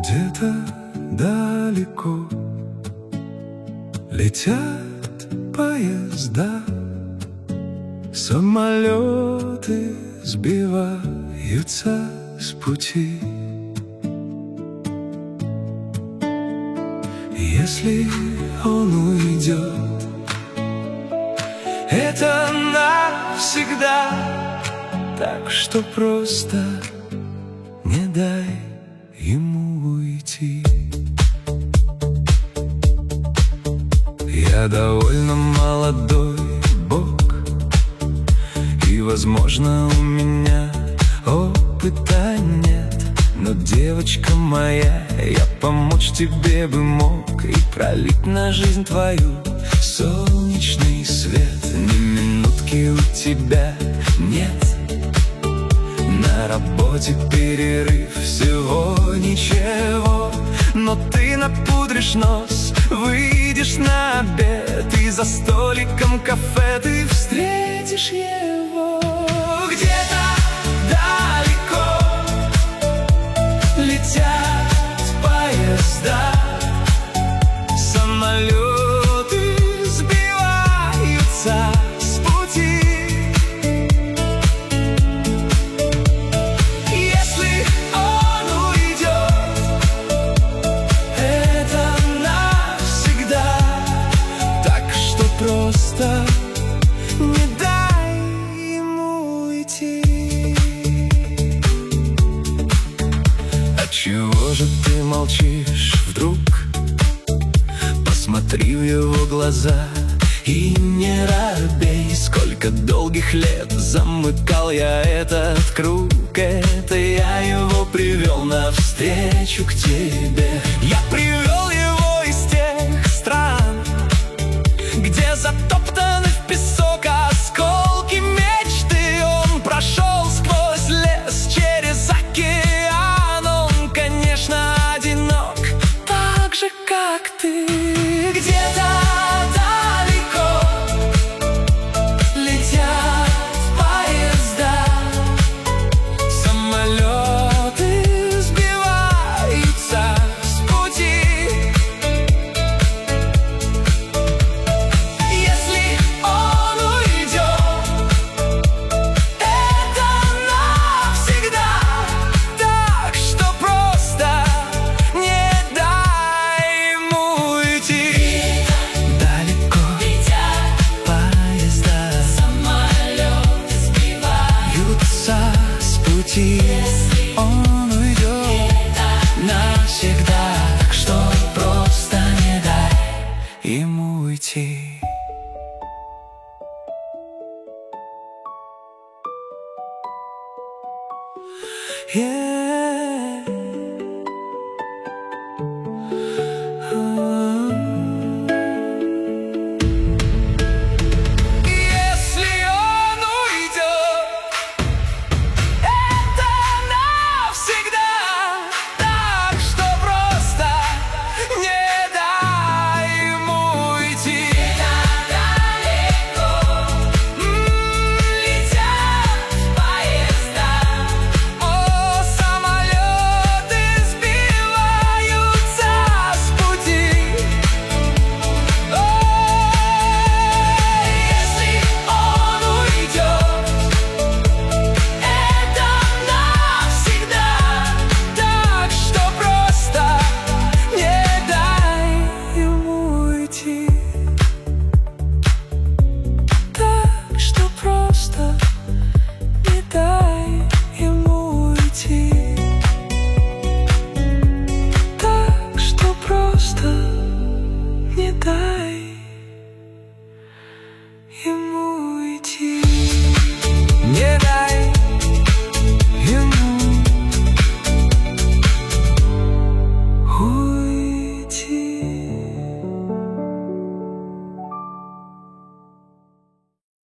Где-то далеко летят поезда, самолеты сбиваются с пути. Если он уйдет, это навсегда, так что просто не дай ему уйти. Я довольно молодой бог, и, возможно, у меня опыта нет. Но, девочка моя, я помочь тебе бы мог и пролить на жизнь твою солнечный свет. Ни минутки у тебя нет, на работе перерыв всего ничего. Но ты напудришь нос, выйдешь на обед, и за столиком кафе ты встретишь его. Где-то далеко летят поезда, самолеты сбиваются с пути. Если он уйдет, это навсегда, так что просто не дай ему уйти. Отчего же ты молчишь вдруг? Посмотри в его глаза и не робей. Сколько долгих лет замыкал я этот круг, это я его привел навстречу к тебе. Я привел его из тех стран, где затоптаны в песок осколки мечты. Он прошел сквозь лес, через океан. Он, конечно, одинок, так же, как ты. Где-то далеко летят поезда, самолеты сбиваются с пути. Если он уйдет, это навсегда, так что просто не дай ему уйти. Далеко летят поезда, самолеты сбиваются с пути. Он уйдет навсегда, так что просто не дай ему уйти. Yeah.